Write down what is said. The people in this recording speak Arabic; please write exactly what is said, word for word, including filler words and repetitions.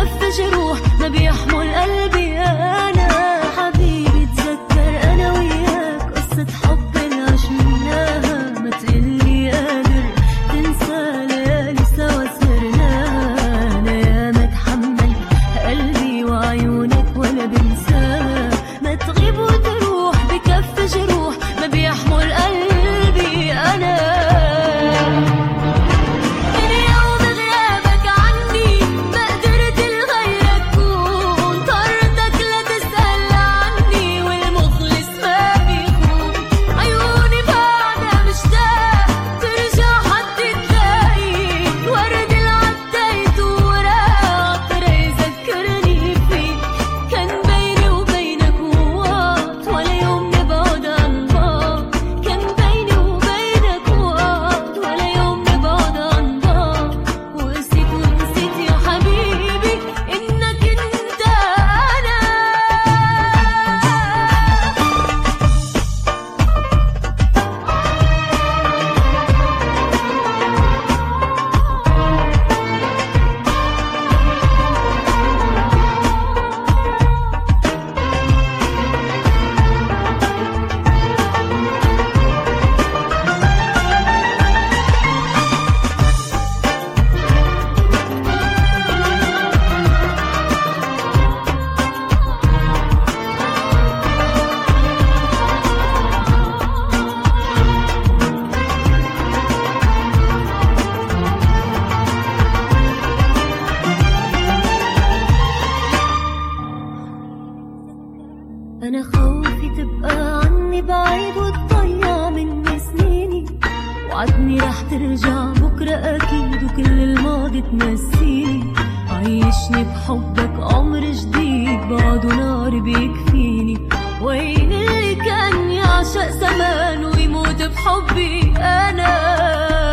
بكف جروح ما بيحمل قلبي أنا. حبيبي تذكر أنا وياك قصة حب عشناها، ما تقلي قادر تنسى ليالي سوا سهرناها. أنا يا ما اتحمل قلبي وعيونك ولا بنساها، ما تغيب وتروح بكف جروح ما بيحمل قلبي أنا. أنا خوفي تبقى عني بعيد وتضيع مني سنيني، وعدني رح ترجع بكرة أكيد وكل الماضي تنسيني. عيشني بحبك عمر جديد بعده نار بيكفيني. وين اللي كان يعشق زمان ويموت بحبي أنا؟